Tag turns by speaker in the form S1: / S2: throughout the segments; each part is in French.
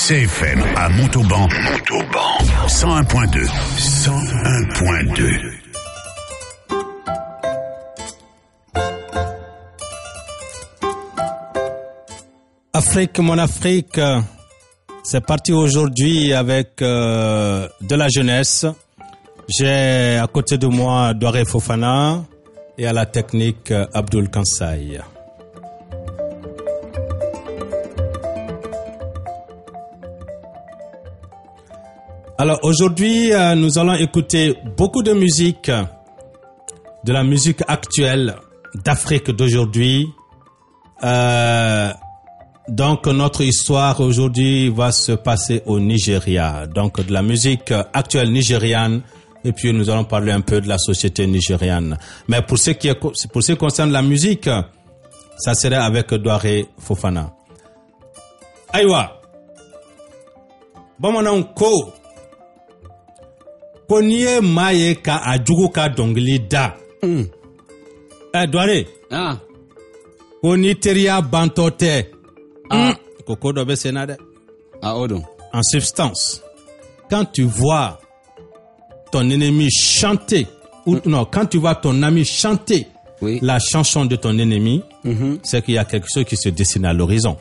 S1: CFM à Montauban. 101.2. 101.2.
S2: Afrique, mon Afrique, c'est parti aujourd'hui avec de la jeunesse. J'ai à côté de moi Douaré Fofana et à la technique Abdoul Kansaï. Alors aujourd'hui, nous allons écouter beaucoup de musique, de la musique actuelle d'Afrique d'aujourd'hui. Donc notre histoire aujourd'hui va se passer au Nigeria. Donc de la musique actuelle nigériane. Et puis nous allons parler un peu de la société nigériane. Mais pour ce qui concerne la musique, ça serait avec Douaré Fofana. Aïwa. Bon ko. Konye maye ka ajugu ka dongili da. Douaré.
S3: Ah.
S2: Koni teria bantote. Koko dobe senade.
S3: Odon.
S2: En substance, quand tu vois ton ennemi chanter, ou non, quand tu vois ton ami chanter la chanson de ton ennemi, c'est qu'il y a quelque chose qui se dessine à l'horizon.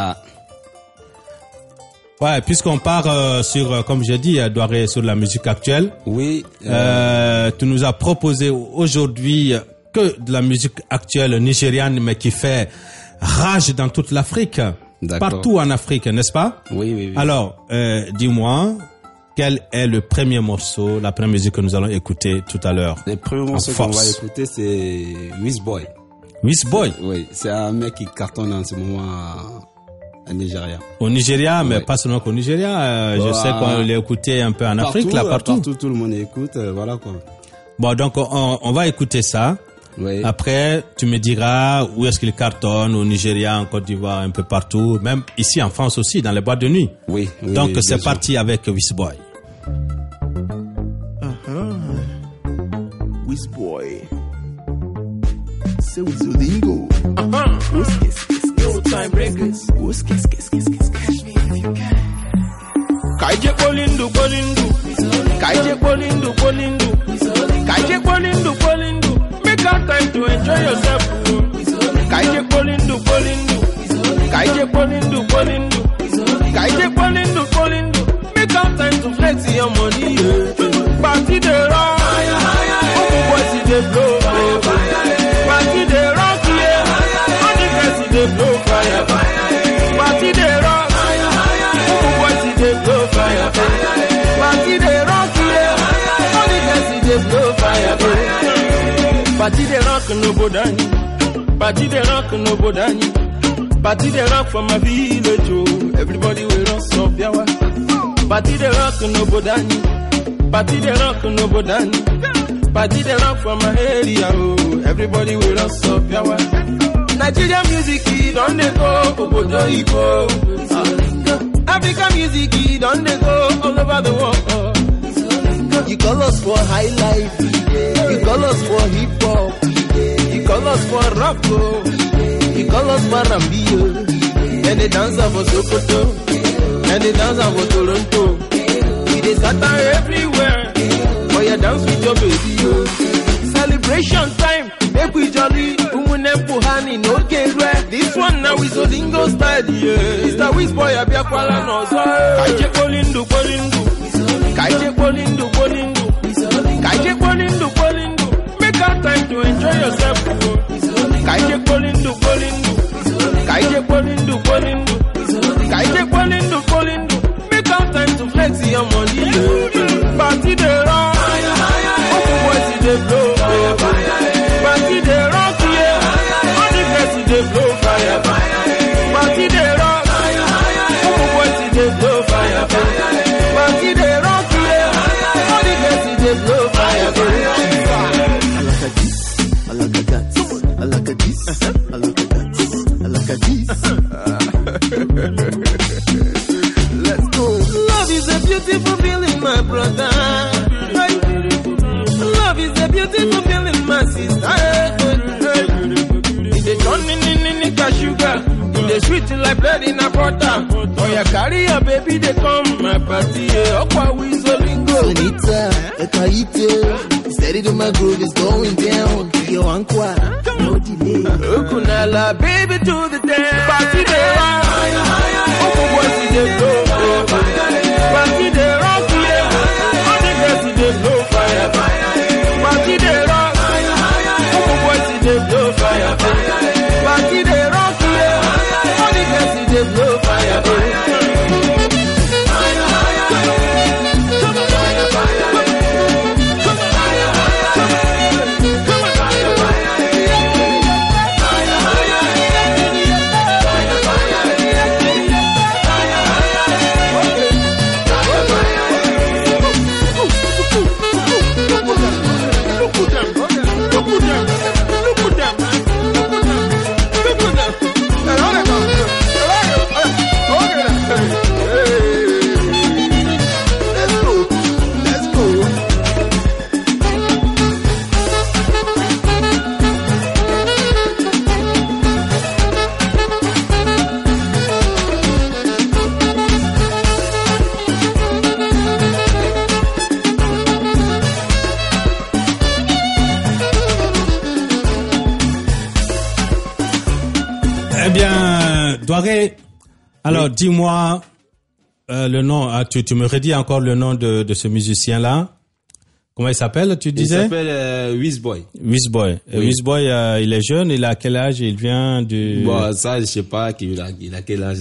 S2: Ouais, puisqu'on part sur, comme j'ai dit, Douaré, sur la musique actuelle.
S3: Oui.
S2: Tu nous as proposé aujourd'hui que de la musique actuelle nigériane, mais qui fait rage dans toute l'Afrique. Partout en Afrique, n'est-ce pas?
S3: Oui.
S2: Alors, dis-moi, quel est le premier morceau, la première musique que nous allons écouter tout à l'heure?
S3: Le premier morceau qu'on va écouter, c'est Wizboy.
S2: Wizboy?
S3: Oui, c'est un mec qui cartonne en ce moment au Nigeria.
S2: Au Nigeria, mais pas seulement qu'au Nigeria. Je sais qu'on l'a écouté un peu en Afrique, là, partout.
S3: Partout, tout le monde écoute, voilà quoi.
S2: Bon, donc on va écouter ça.
S3: Oui.
S2: Après, tu me diras où est-ce qu'il cartonne, au Nigeria, en Côte d'Ivoire, un peu partout, même ici en France aussi, dans les boîtes de nuit.
S3: Oui.
S2: Donc c'est parti avec Wizboy.
S4: Wizboy. C'est Wizolingo. No time breakers. Catch me if you can. Kaije Polindu. Kaije Polindu. Kaije Polindu. Make out time to enjoy yourself. Kaije Polindu. Kaije Polindu. Kaije Polindu. Make out time to flex your money. Party the rock. Open boys in the blow. Party the rock, yeah. All the guys in the blow fire. Party the rock. Open boys in the blow fire. Party the rock, yeah. All the guys in the blow fire. Party the rock no bodani. Party the rock no bodani. Party the rock from my village, oh. Everybody will run so biawa. Party the rock no bodani. Party the rock no bodani. Party the rock from my area, oh. Everybody will run so biawa. Nigeria music, don't they go Obodo Igbo. African music, don't they go all over the world. You call us for high life, you call us for hip hop, you call us for rap, you call us for Rambio. And they dance for Sokoto, and they dance for Toronto. We dey scatter everywhere, for you dance with your baby. Celebration time, make we jolly. Puhani no get. This one now is Olingo style, yeah. Mr. Wizboy Abiakwala no so. Kaije Polindu. Kaije Polindu. Kaije Polindu. Make out time to enjoy yourself. Kaije Polindu. Kaije Polindu. Kaije Polindu. Make out time to flex your money. Party the rock. Open boys in the blow. Party the rock, yeah. All the guys in the blow fire. Party the rock. Open boys in the blow fire. Party the rock, yeah. All the guys in the blow fire. I like a this. I like a this. I like a this. I like a this. Let's go. Love is a beautiful feeling, my brother. Love is a beautiful feeling, my sister. In the turning in the sugar, in the they sweet like bread in a butter. Oh, yeah, carry your baby, they come, my party, Okwa Wizolingo.
S5: Bonita, Ekaite, steady to my groove is going down. Yo, Ankwa, no delay.
S4: Okunala, baby, to the dance. Party, they rock. Oku boys, they blow. Party, they rock, yeah. All the girls, they blow fire. Party, they rock. Oku boys, they blow fire. Party, they rock, yeah. All the girls, they blow fire.
S2: Doiré, alors dis-moi le nom, tu me redis encore le nom de ce musicien-là. Comment il s'appelle, tu disais?
S3: Il s'appelle Wizboy.
S2: Wizboy.
S3: Oui.
S2: Wizboy, il est jeune, il a quel âge? Il vient du...
S3: Bon, ça, je sais pas il a quel âge.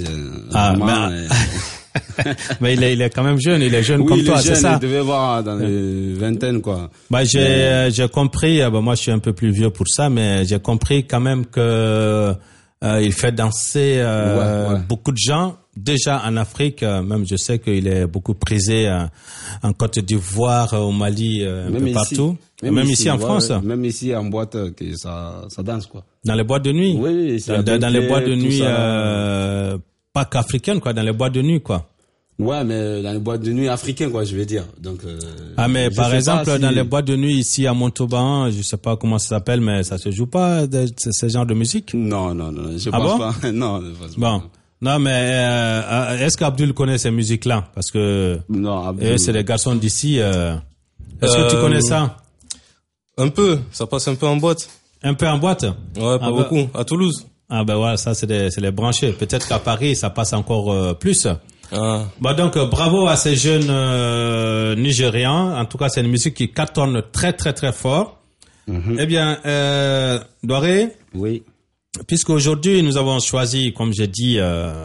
S2: Mais il est quand même jeune, il est jeune
S3: oui,
S2: comme toi,
S3: jeune,
S2: c'est ça?
S3: Il devait voir dans les vingtaines, quoi.
S2: J'ai compris, moi je suis un peu plus vieux pour ça, mais j'ai compris quand même que il fait danser beaucoup de gens. Déjà en Afrique, même je sais qu'il est beaucoup prisé en Côte d'Ivoire, au Mali, un peu partout. Même ici en France.
S3: Même ici en boîte, que ça danse, quoi.
S2: Dans les boîtes de nuit.
S3: Oui,
S2: dans les boîtes de nuit, pas qu'africaines, quoi, dans les boîtes de nuit, quoi.
S3: Ouais, mais dans les boîtes de nuit africaines, quoi, je veux dire. Donc,
S2: mais par exemple, dans les boîtes de nuit ici à Montauban, je sais pas comment ça s'appelle, mais ça se joue pas ce genre de musique?
S3: Non, je pense pas. Non, je pense pas.
S2: Bon. Non, mais est-ce qu'Abdul connaît ces musiques-là? Parce que
S3: non, Abdul,
S2: c'est des garçons d'ici. Est-ce que tu connais ça?
S6: Un peu, ça passe un peu en boîte.
S2: Un peu en boîte?
S6: Ouais, pas beaucoup. À Toulouse.
S2: Ah ben voilà, ça c'est les branchés. Peut-être qu'à Paris, ça passe encore plus. Bah donc bravo à ces jeunes Nigérians. En tout cas, c'est une musique qui cartonne très très très fort. Eh bien, Doiré.
S3: Oui.
S2: Puisque aujourd'hui nous avons choisi, comme j'ai dit,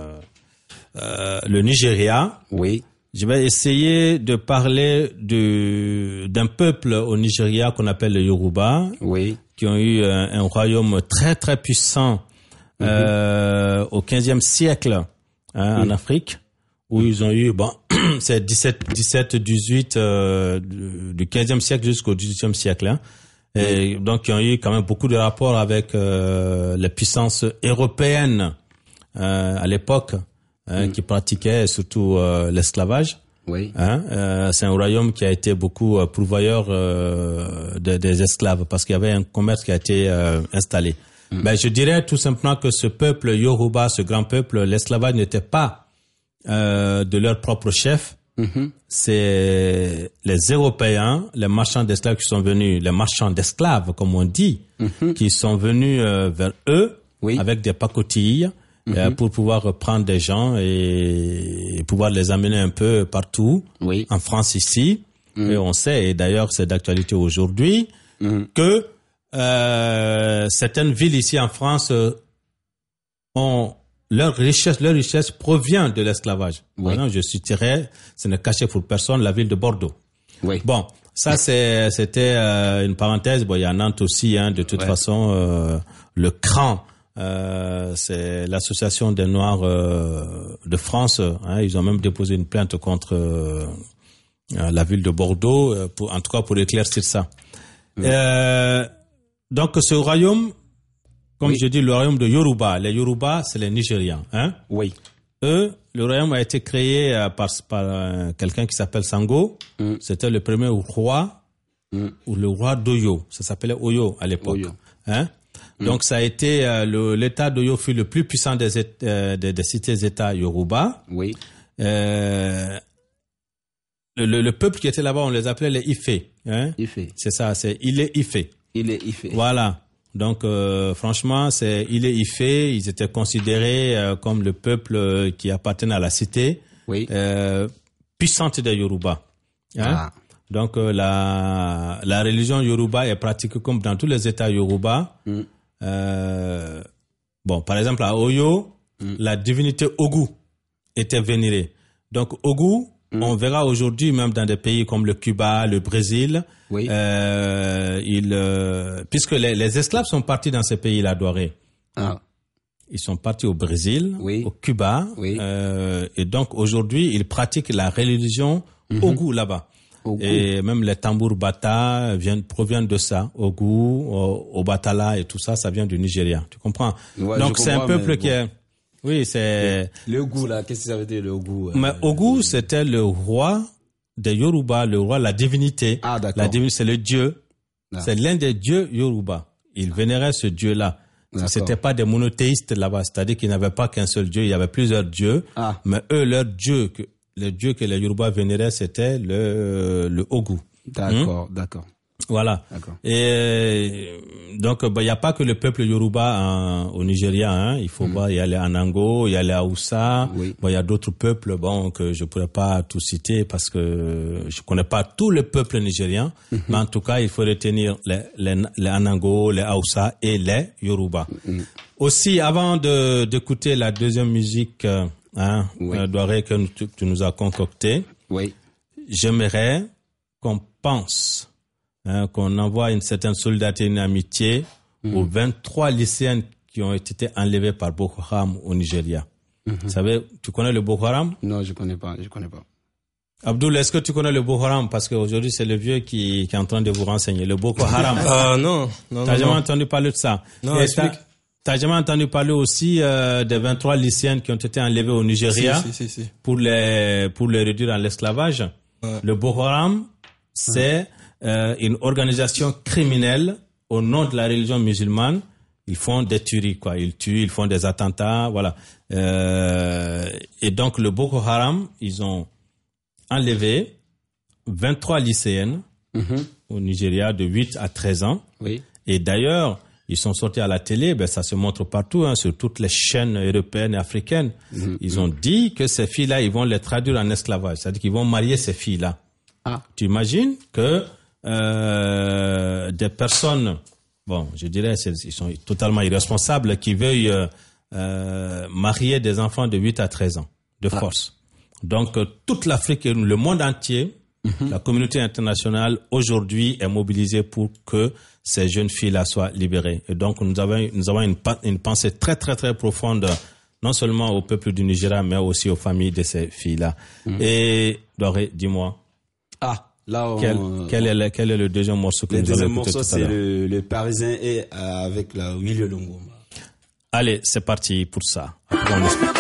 S2: le Nigeria.
S3: Oui.
S2: Je vais essayer de parler d'un peuple au Nigeria qu'on appelle le Yoruba.
S3: Oui.
S2: Qui ont eu un royaume très très puissant au 15e siècle en Afrique, où ils ont eu c'est 18 du 15e siècle jusqu'au 18e siècle. Et donc ils ont eu quand même beaucoup de rapports avec les puissances européennes à l'époque qui pratiquaient surtout l'esclavage.
S3: Oui.
S2: C'est un royaume qui a été beaucoup pourvoyeur des esclaves parce qu'il y avait un commerce qui a été installé. Ben, je dirais tout simplement que ce peuple Yoruba, ce grand peuple, l'esclavage n'était pas de leur propre chef. C'est les Européens, les marchands d'esclaves qui sont venus, les marchands d'esclaves comme on dit, qui sont venus vers eux avec des pacotilles pour pouvoir prendre des gens et pouvoir les amener un peu partout, en France ici. Et on sait, et d'ailleurs c'est d'actualité aujourd'hui, que certaines villes ici en France ont leur richesse provient de l'esclavage. Maintenant, je citerai, ce n'est caché pour personne, la ville de Bordeaux. Bon, ça c'était une parenthèse. Bon, il y a Nantes aussi, de toute façon, le CRAN, c'est l'association des Noirs de France. Ils ont même déposé une plainte contre la ville de Bordeaux, en tout cas pour éclaircir ça. Donc ce royaume, comme je dis, le royaume de Yoruba. Les Yoruba, c'est les Nigérians. Eux, le royaume a été créé par quelqu'un qui s'appelle Sango. C'était le premier roi, ou le roi d'Oyo. Ça s'appelait Oyo à l'époque. Donc ça a été l'État d'Oyo fut le plus puissant des cités-États Yoruba.
S3: Oui.
S2: Le peuple qui était là-bas, on les appelait les Ifé. Hein?
S3: Ifé.
S2: C'est ça, c'est Ile-Ifé.
S3: Ile-Ifé.
S2: Voilà. Donc franchement, c'est Ile-Ifé. Ils étaient considérés comme le peuple qui appartenait à la cité puissante des Yoruba. Hein? Donc la religion Yoruba est pratiquée comme dans tous les États Yoruba. Bon, par exemple à Oyo, la divinité Ogu était vénérée. Donc Ogu, on verra aujourd'hui même dans des pays comme le Cuba, le Brésil, puisque les esclaves sont partis dans ces pays-là dorés. Ils sont partis au Brésil, au Cuba, et donc aujourd'hui ils pratiquent la religion Ogu là-bas. Et même les tambours bata proviennent de ça. Ogu, Obatala et tout ça, ça vient du Nigeria. Tu comprends? Donc c'est un peuple qui est... Oui, c'est...
S3: Le Ogu là, qu'est-ce que ça veut dire le Ogu?
S2: Mais Ogu, c'était le roi des Yoruba, le roi, la divinité.
S3: Ah, d'accord.
S2: La divinité, c'est le dieu. C'est l'un des dieux Yoruba. Ils vénéraient ce dieu-là. C'était pas des monothéistes là-bas, c'est-à-dire qu'ils n'avaient pas qu'un seul dieu, il y avait plusieurs dieux. Mais eux, leur dieu, le dieu que les Yoruba vénéraient, c'était le Ogu.
S3: D'accord, d'accord.
S2: Voilà.
S3: D'accord.
S2: Et donc, il n'y a pas que le peuple Yoruba au Nigeria. Hein. Il faut voir, il y a les Anango, il y a les Hausa. Bon, il y a d'autres peuples, que je pourrais pas tout citer parce que je connais pas tout le peuple nigérien. Mais en tout cas, il faut retenir les Anango, les Hausa et les Yoruba. Aussi, avant d'écouter la deuxième musique, Douaré, que tu nous as concoctée, j'aimerais qu'on pense, qu'on envoie une certaine solidarité, une amitié aux 23 lycéennes qui ont été enlevés par Boko Haram au Nigeria. Vous savez, tu connais le Boko Haram?
S3: Non, je connais pas.
S2: Abdoul, est-ce que tu connais le Boko Haram? Parce qu'aujourd'hui, c'est le vieux qui est en train de vous renseigner. Le Boko Haram.
S6: Non.
S2: T'as jamais entendu parler de ça?
S6: Non, explique.
S2: T'as jamais entendu parler aussi des 23 lycéennes qui ont été enlevées au Nigeria
S6: Si.
S2: pour les réduire à l'esclavage? Le Boko Haram, c'est une organisation criminelle au nom de la religion musulmane. Ils font des tueries, quoi. Ils tuent, ils font des attentats, voilà. Et donc le Boko Haram, ils ont enlevé 23 lycéennes au Nigeria de 8 à 13 ans. Et d'ailleurs, ils sont sortis à la télé, ça se montre partout, sur toutes les chaînes européennes et africaines. Ils ont dit que ces filles-là, ils vont les traduire en esclavage. C'est-à-dire qu'ils vont marier ces filles-là. Tu imagines que des personnes, je dirais, ils sont totalement irresponsables, qui veuillent marier des enfants de 8 à 13 ans, de force. Donc, toute l'Afrique et le monde entier, la communauté internationale, aujourd'hui, est mobilisée pour que ces jeunes filles-là soient libérées. Et donc, nous avons une pensée très, très, très profonde, non seulement au peuple du Nigeria, mais aussi aux familles de ces filles-là. Et, Doré, dis-moi.
S3: Là,
S2: quel est le deuxième morceau que nous allons écouter tout à l'heure?
S3: Le deuxième morceau, c'est le Parisien et avec la Willy Longo.
S2: Allez, c'est parti pour ça. Après, on explique.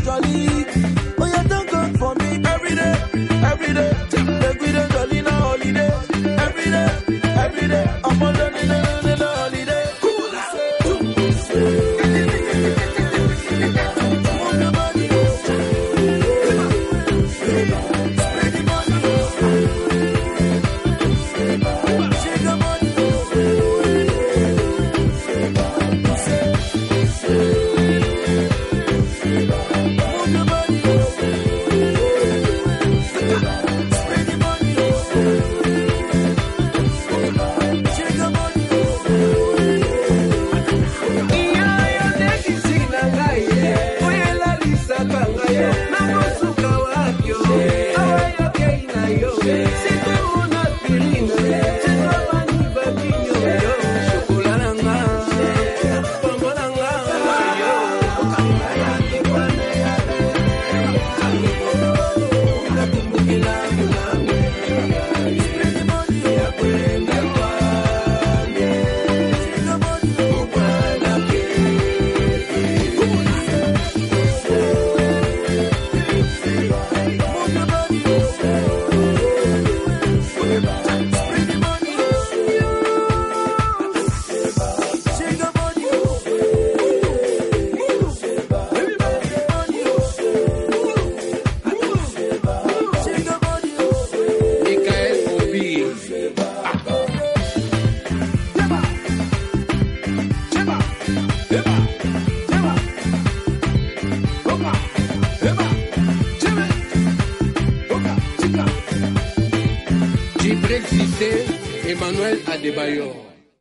S7: Every day, make we dey jolly na holiday.
S4: Djibril Cissé, Emmanuel Adebayor.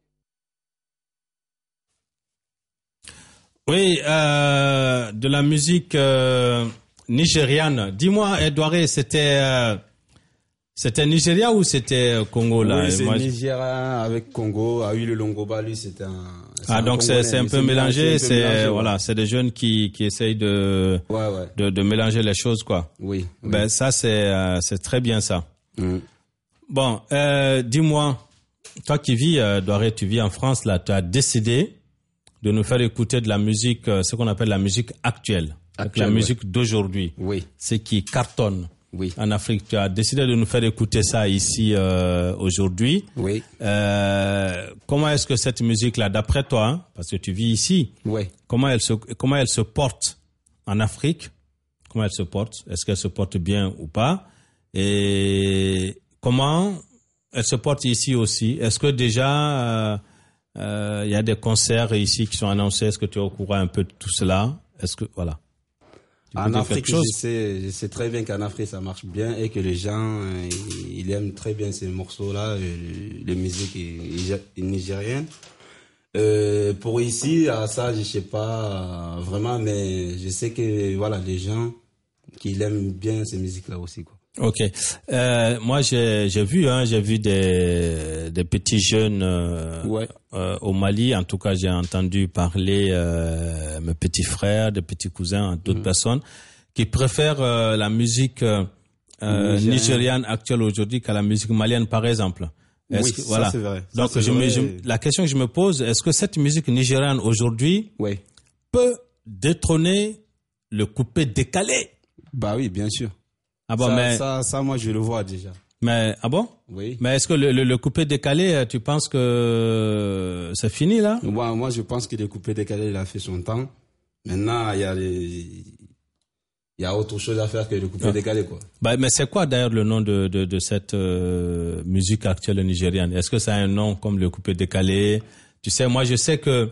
S2: Oui, de la musique nigériane. Dis-moi, Edouard, c'était Nigeria ou c'était Congo là?
S3: Oui, c'est Nigeria avec Congo. Ah oui, le Longoba, lui, c'était un.
S2: Donc c'est un peu mélangé. C'est voilà, c'est des jeunes qui essayent de mélanger les choses quoi.
S3: Oui.
S2: Ben ça c'est très bien ça.
S3: Mm.
S2: Bon, dis-moi, toi qui vis, Douaré, tu vis en France là, tu as décidé de nous faire écouter de la musique, ce qu'on appelle la musique actuelle, la musique d'aujourd'hui, ce qui cartonne en Afrique. Tu as décidé de nous faire écouter ça ici aujourd'hui.
S3: Oui.
S2: Comment est-ce que cette musique-là, d'après toi, hein, parce que tu vis ici, comment elle se porte en Afrique? Comment elle se porte? Est-ce qu'elle se porte bien ou pas? Et comment elle se porte ici aussi? Est-ce que déjà il y a des concerts ici qui sont annoncés? Est-ce que tu es au courant un peu de tout cela? Est-ce que voilà.
S3: En Afrique, je sais très bien qu'en Afrique ça marche bien et que les gens ils aiment très bien ces morceaux-là, les musiques nigériennes. Pour ici, à ça, je sais pas vraiment, mais je sais que voilà, les gens qui aiment bien ces musiques-là aussi quoi.
S2: Ok. Moi, j'ai vu des petits jeunes au Mali. En tout cas, j'ai entendu parler mes petits frères, des petits cousins, d'autres personnes qui préfèrent la musique nigériane actuelle aujourd'hui qu'à la musique malienne, par exemple.
S3: Ça c'est vrai.
S2: Donc, la question que je me pose, est-ce que cette musique nigériane aujourd'hui peut détrôner le coupé-décalé?
S3: Bah oui, bien sûr.
S2: Ah bon,
S3: ça, moi, je le vois déjà.
S2: Mais, ah bon?
S3: Oui.
S2: Mais est-ce que le coupé décalé, tu penses que c'est fini, là?
S3: Moi, je pense que le coupé décalé, il a fait son temps. Maintenant, il y a autre chose à faire que le coupé décalé, quoi.
S2: Bah, mais c'est quoi, d'ailleurs, le nom de cette musique actuelle nigériane? Est-ce que ça a un nom comme le coupé décalé? Tu sais, moi, je sais que,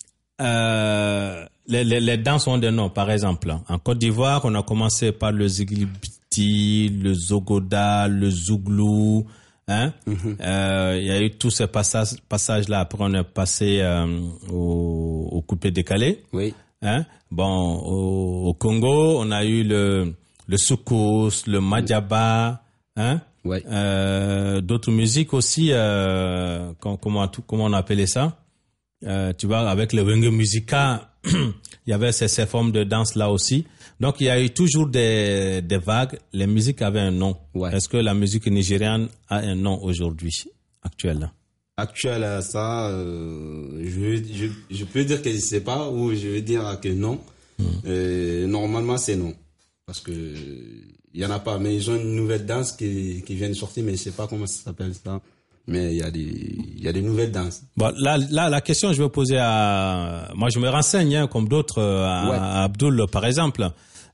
S2: les danses ont des noms, par exemple. En Côte d'Ivoire, on a commencé par le Zigibiti, le Zogoda, le Zouglou, hein. Il y a eu tous ces passages-là. Après, on est passé au coupé décalé.
S3: Oui.
S2: Hein. Bon, au Congo, on a eu le soukous, le madjaba, hein.
S3: Ouais.
S2: D'autres musiques aussi. Comment on appelait ça? Tu vois, avec le Wenge Musica, il y avait ces formes de danse là aussi. Donc, il y a eu toujours des vagues. Les musiques avaient un nom. Ouais. Est-ce que la musique nigériane a un nom aujourd'hui, actuel?
S3: Actuel, ça, je peux dire que je sais pas, ou je vais dire que non. Normalement, c'est non. Parce que il y en a pas, mais ils ont une nouvelle danse qui vient de sortir, mais je sais pas comment ça s'appelle ça. Mais il y a des nouvelles danses. Bon,
S2: là, la question je vais poser moi je me renseigne, hein, comme d'autres, à Abdoul, par exemple.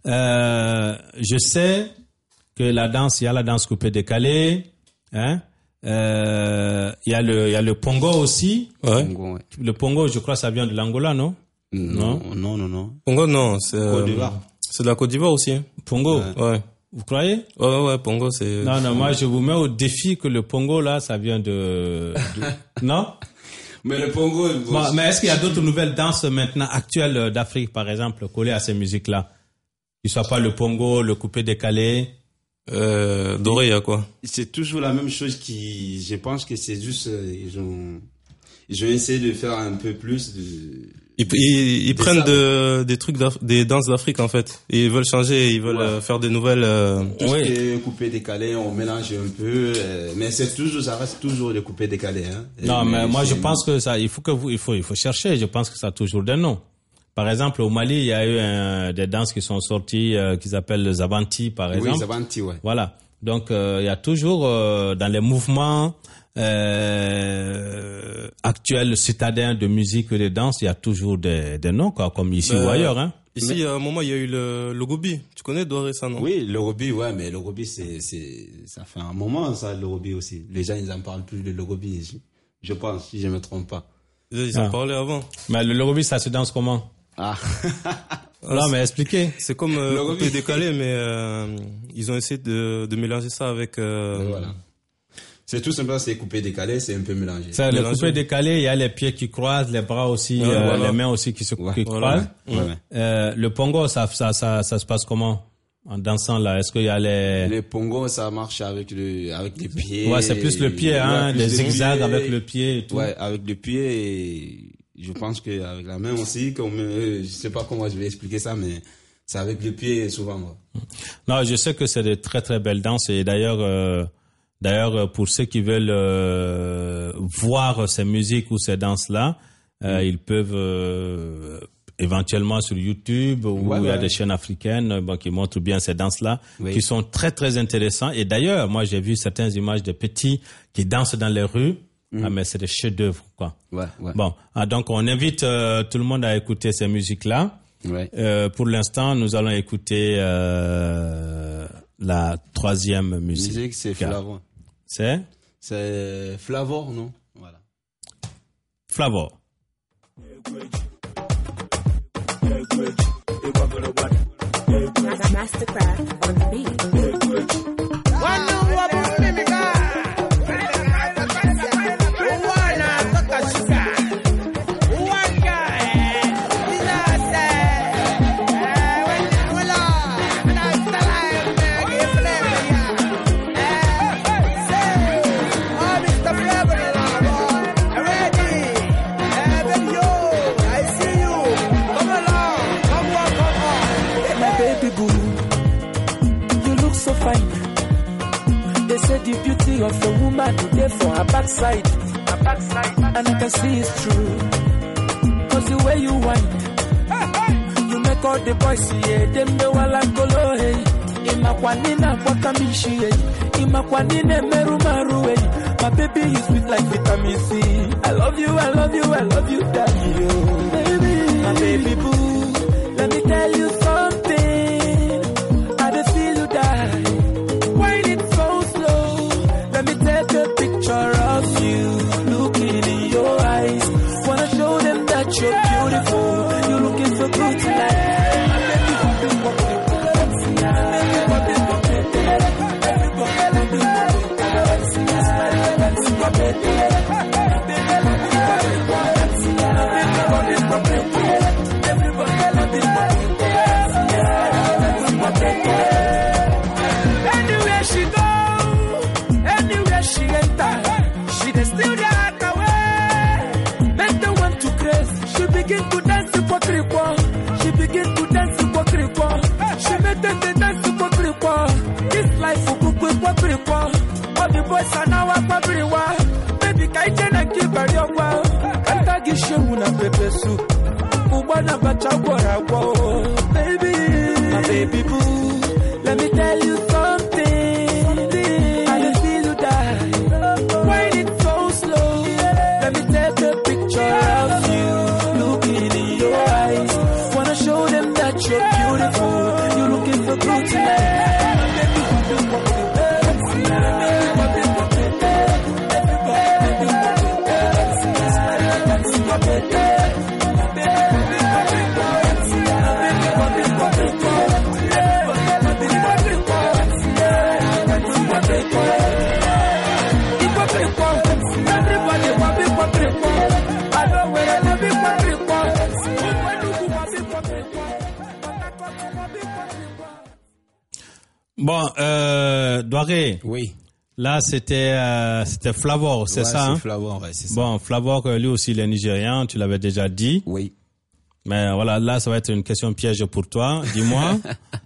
S2: Je sais que il y a la danse coupée décalée, hein. Il y a le pongo aussi.
S6: Ouais.
S2: Le pongo, je crois, ça vient de l'Angola, non?
S3: Non.
S6: Pongo, non, c'est
S3: Côte d'Ivoire.
S6: C'est de la Côte d'Ivoire aussi.
S2: Pongo.
S6: Ouais.
S2: Vous croyez?
S6: Ouais, pongo, c'est...
S2: Non, moi, je vous mets au défi que le pongo, là, ça vient de... Non?
S3: Mais le pongo...
S2: Bon, mais est-ce qu'il y a d'autres nouvelles danses maintenant actuelles d'Afrique, par exemple, collées à ces musiques-là? Qui soient pas le pongo, le coupé décalé?
S6: Doré, il y a quoi?
S3: C'est toujours la même chose je pense que c'est juste, ils ont essayé de faire un peu plus
S6: Ils prennent des trucs des danses d'Afrique en fait. Et ils veulent changer, ils veulent faire des nouvelles.
S3: Tout ce qui est coupé décalé, on mélange un peu, mais ça reste toujours des coupés décalés. Hein.
S2: Non, mais moi je pense que ça, il faut chercher. Je pense que ça a toujours des noms. Par exemple, au Mali, il y a eu des danses qui sont sorties, qui s'appellent le Zabanti, par exemple.
S3: Oui, Zabanti, ouais.
S2: Voilà. Donc il y a toujours dans les mouvements actuels citadins de musique et de danse, il y a toujours des noms, quoi, comme ici ou ailleurs, hein.
S6: Ici, à un moment, il y a eu le Gobi. Tu connais Doré, ça, non?
S3: Oui, le Gobi, ouais, mais le Gobi, ça fait un moment, ça, le Gobi aussi. Les gens, ils en parlent plus de le Gobi, je pense, si je me trompe pas.
S6: Ils en parlaient avant.
S2: Mais le Gobi, ça se danse comment? Non, mais expliquez.
S6: C'est comme le coupé décalé, mais ils ont essayé de mélanger ça avec...
S3: Voilà. C'est tout simplement, c'est coupé décalé, c'est un peu mélangé.
S2: C'est le coupé décalé, il y a les pieds qui croisent, les bras aussi, les mains aussi qui croisent. Le pongo, ça se passe comment? En dansant là, est-ce qu'il y a
S3: les pongos, ça marche avec les pieds.
S2: Ouais, c'est plus le pied, hein, les zigzags avec le pied et tout.
S3: Ouais, avec le pied et je pense qu'avec la main aussi, comme je sais pas comment je vais expliquer ça, mais c'est avec le pied souvent. Moi.
S2: Non, je sais que c'est de très très belles danses et d'ailleurs pour ceux qui veulent voir ces musiques ou ces danses là, ils peuvent éventuellement sur YouTube où il y a des chaînes africaines qui montrent bien ces danses-là, qui sont très très intéressantes. Et d'ailleurs, moi j'ai vu certaines images de petits qui dansent dans les rues. Ah, mais c'est des chefs-d'œuvre, quoi. Bon, donc on invite tout le monde à écouter ces musiques-là. Pour l'instant, nous allons écouter la troisième musique.
S3: C'est Flavor.
S2: C'est
S3: Flavor, non? Voilà.
S2: Flavor.
S7: Mastercraft on the beat.
S8: The beauty of a woman there for her backside, and I can see it's true. Cause the way you whine, you make all the boys see it. Them the wala kolo hey, imakwanina wakamishi hey, imakwanine meru maru hey. My baby is sweet like vitamin C. I love you, I love you, I love you, daddy. Oh, baby, my baby boo. Let me tell you something. I just feel you die. Let me take a picture of you, looking in your eyes. Wanna show them that you're beautiful. You're looking so good tonight. Anywhere she goes, she enter, she dey still dey act away. Make them want to craze. She begin to dance to Pokrikwa. She begin to dance to Pokrikwa. She make them dance to Pokrikwa. This life for Pokrikwa. All the boys are now at Pokrikwa. Baby, kaiten and keep her young well. Kanta gishe una pepe soup. Ubana bacha kwara wo. Baby, my baby boo. Let me tell you something. Let me take a picture of you, looking in your eyes. Wanna show them that you're beautiful. You're looking so good tonight.
S2: Bon, Douaré.
S3: Oui.
S2: Là, c'était Flavor, c'est ça?
S3: C'est Flavor, ouais, c'est ça.
S2: Bon, Flavor, lui aussi, il est nigérian, tu l'avais déjà dit.
S3: Oui.
S2: Mais voilà, là, ça va être une question piège pour toi. Dis-moi,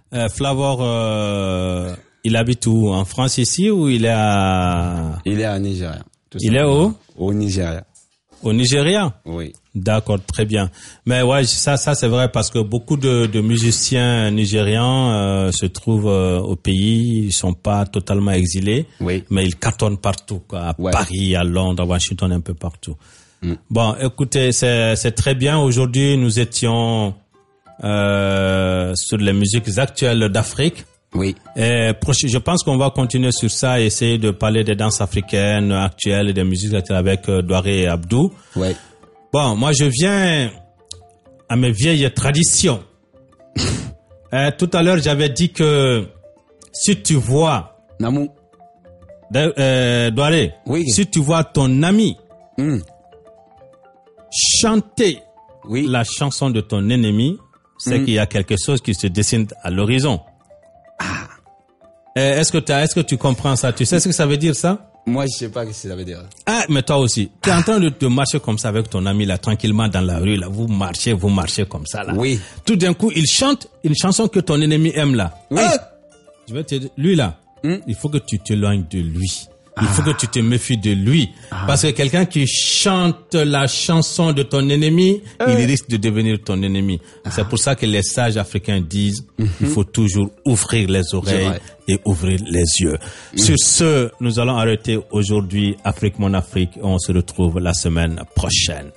S2: Flavor, il habite où? En France ici ou il est à...
S3: Il est à Nigeria.
S2: Il est où?
S3: Au Nigeria.
S2: Au Nigeria?
S3: Oui.
S2: D'accord, très bien. Mais ouais, ça c'est vrai parce que beaucoup de musiciens nigérians se trouvent au pays, ils sont pas totalement exilés, mais ils cartonnent partout, quoi, à Paris, à Londres, à Washington, un peu partout. Bon, écoutez, c'est très bien. Aujourd'hui, nous étions sur les musiques actuelles d'Afrique.
S3: Oui.
S2: Et je pense qu'on va continuer sur ça et essayer de parler des danses africaines actuelles et des musiques actuelles avec Douaré Abdou.
S3: Oui.
S2: Bon, moi je viens à mes vieilles traditions. Tout à l'heure, j'avais dit que si tu vois
S3: Namou.
S2: Douaré,
S3: Oui.
S2: si tu vois ton ami chanter la chanson de ton ennemi, c'est qu'il y a quelque chose qui se dessine à l'horizon. Est-ce que tu comprends ça? Tu sais ce que ça veut dire, ça?
S3: Moi, je sais pas ce que ça veut dire.
S2: Ah, mais toi aussi. Tu es en train de marcher comme ça avec ton ami, là, tranquillement dans la rue, là. Vous marchez comme ça, là.
S3: Oui.
S2: Tout d'un coup, il chante une chanson que ton ennemi aime, là.
S3: Oui.
S2: Je vais te dire, lui, là, il faut que tu t'éloignes de lui. Il faut que tu te méfies de lui. Parce que quelqu'un qui chante la chanson de ton ennemi, il risque de devenir ton ennemi. C'est pour ça que les sages africains disent, il faut toujours ouvrir les oreilles et ouvrir les yeux. Sur ce, nous allons arrêter aujourd'hui Afrique Mon Afrique. On se retrouve la semaine prochaine.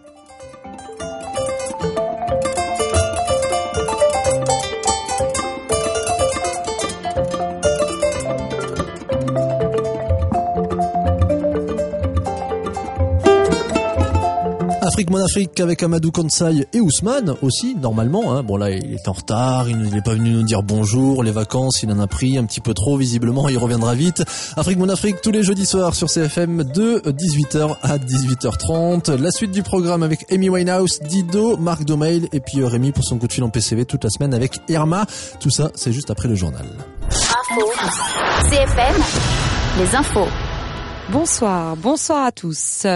S9: Afrique Mon Afrique avec Amadou Kansai et Ousmane aussi, normalement. Hein. Bon là, il est en retard, il n'est pas venu nous dire bonjour, les vacances, il en a pris un petit peu trop visiblement, il reviendra vite. Afrique Mon Afrique tous les jeudis soirs sur CFM de 18h à 18h30. La suite du programme avec Amy Winehouse, Dido, Marc Domail et puis Rémi pour son coup de fil en PCV toute la semaine avec Irma. Tout ça, c'est juste après le journal.
S7: Info. CFM, les infos.
S10: Bonsoir à tous.